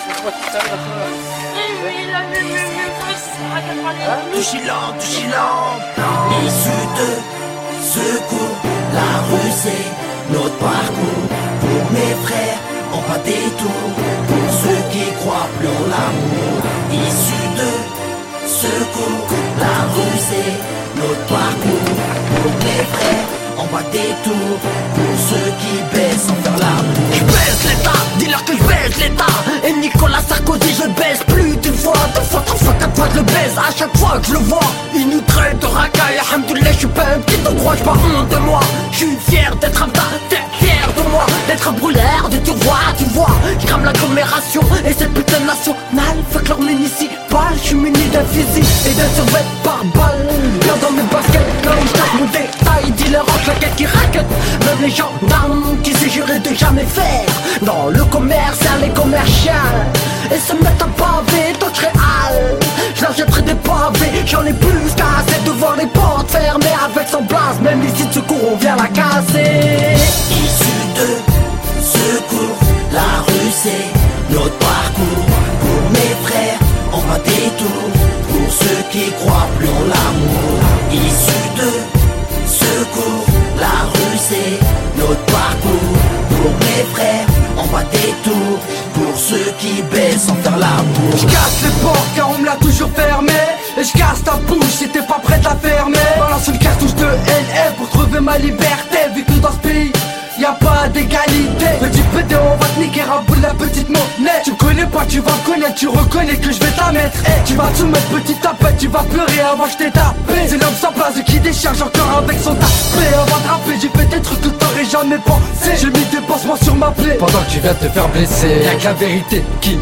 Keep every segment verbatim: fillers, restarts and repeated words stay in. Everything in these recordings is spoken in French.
Touchilant, touchilant, issu de secours. La rue c'est notre parcours. Pour mes frères, on pas des tours. Pour ceux qui croient plus en l'amour. Issu de secours. La rue c'est notre parcours. Pour mes frères, on bat des tours. Pour ceux qui baissent sans faire l'amour. Je baisse l'état, dis-leur que je baisse l'état. Et Nicolas Sarkozy je le baisse plus d'une fois, deux fois, trois fois, quatre fois je le baise. À chaque fois que je le vois, il nous traite de racaille. Alhamdoulilah, je suis pas un petit endroit, j'ai pas honte de moi. Je suis fier d'être un tas, t'es fier de moi. D'être un brûleur de tu vois, tu vois. Je crame l'agglomération et cette putain de nationale. Fuck leur municipal, je suis muni d'un physique et d'un survêt par balle. Bien dans mes baskets, là où je tape mon détail. Dealer en claquette qui raquette. Même les gendarmes qui se juraient de jamais faire dans le commercial et commercial. Et se mettent à pavé, d'autres réal. Je leur jetterai des pavés, j'en ai plus qu'assez devant les portes fermées. Avec son blase, même ici de secours on vient la casser. Issu de secours, la rue c'est notre parcours. Pour mes frères, on va des tours. Pour ceux qui croient plus en l'amour. Issu de secours, la rue c'est notre parcours. Pour mes frères, on va des tours. Pour ceux qui baissent sans faire l'amour. Je casse les portes car on me l'a toujours fermé. Et je casse ta bouche si t'es pas prête à fermer. Balance une cartouche de N F pour trouver ma liberté. Vu que dans ce pays y'a pas d'égalité. Petit pédé on va te niquer à bout de la petite monnaie. Tu me connais pas, tu vas me connaître, tu reconnais que je vais t'en mettre. Hey, tu vas te soumettre petite tapette, tu vas pleurer avant que je t'ai tapé. C'est l'homme sans place qui décharge encore avec son tapé. Avant de rapper j'ai fait des trucs que t'aurais jamais pensé. J'ai mis des pansements sur ma plaie pendant que tu viens de te faire blesser. Y'a que la vérité qui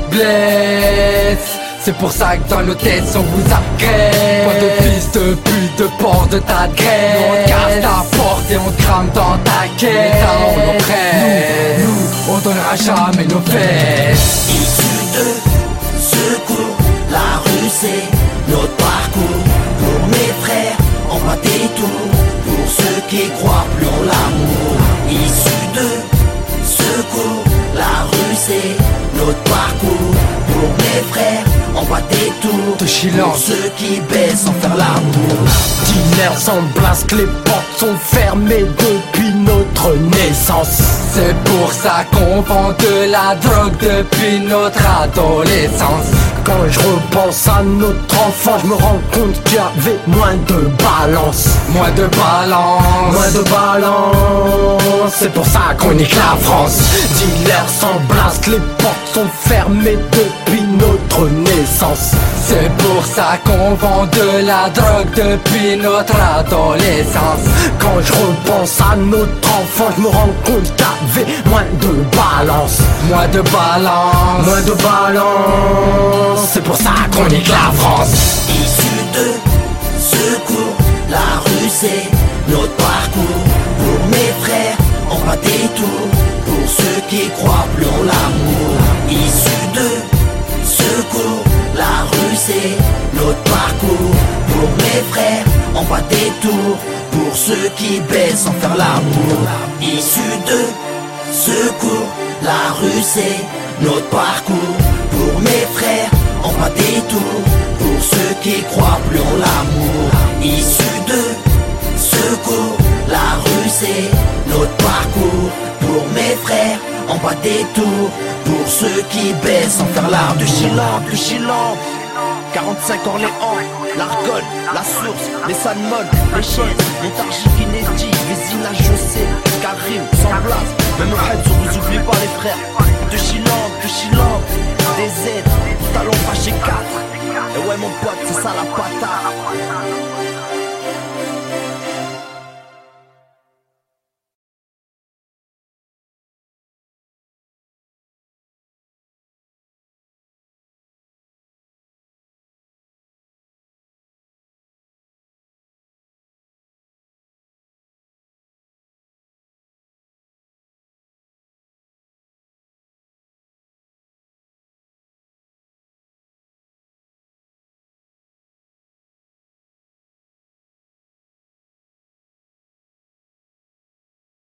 blesse. C'est pour ça que dans l'hôtesse on vous agresse. Pas de fils de pute, de porc de ta graisse. Nous on casse ta porte et on te crame dans ta caisse. L'État on l'oppresse. Nous, nous, on donnera jamais nos fesses. Issu de secours, la rue c'est notre parcours. Pour mes frères, on va des tours. Pour ceux qui croient plus en l'amour. Issu de secours, la rue c'est notre parcours. Pour mes frères, on va des tours. Pour ceux qui baissent sans faire l'amour. Dealers sans blast, que les portes sont fermées depuis notre naissance. C'est pour ça qu'on vend de la drogue depuis notre adolescence. Quand je repense à notre enfant, je me rends compte qu'il y avait moins de balance. Moins de balance. Moins de balance. C'est pour ça qu'on nique la France. Dealers sans blast, les portes sont fermées depuis notre naissance. C'est pour ça qu'on vend de la drogue depuis notre adolescence. Quand je repense à notre enfant, je me rends compte qu'il y avait moins de balance. Moins de balance. Moins de balance. C'est pour ça qu'on nique la France. Issu de secours, la rue c'est notre parcours. Pour mes frères, on va des tours. Pour ceux qui croient plus en l'amour. Issu de secours, la rue c'est notre parcours. Pour mes frères, on va des tours. Pour ceux qui baissent sans faire l'amour. Issu de secours, la rue c'est notre parcours. Pour mes frères, on va des tours. Pour ceux qui croient plus en l'amour. Issu de secours, la rue c'est notre parcours. Pour mes frères, on va des tours. Pour ceux qui baissent sans faire l'amour. De Chilampe, de Chilampe, quarante-cinq Orléans, l'Argonne, la Source, les Salmon, les Chaises, Montargis, Kennedy, Vézina, José, Karim, sans place. Même au Haid, on vous oublie pas les frères. De Chilampe, de Chilampe, des Z, talons fâchés quatre. Et ouais mon pote, c'est ça la patate.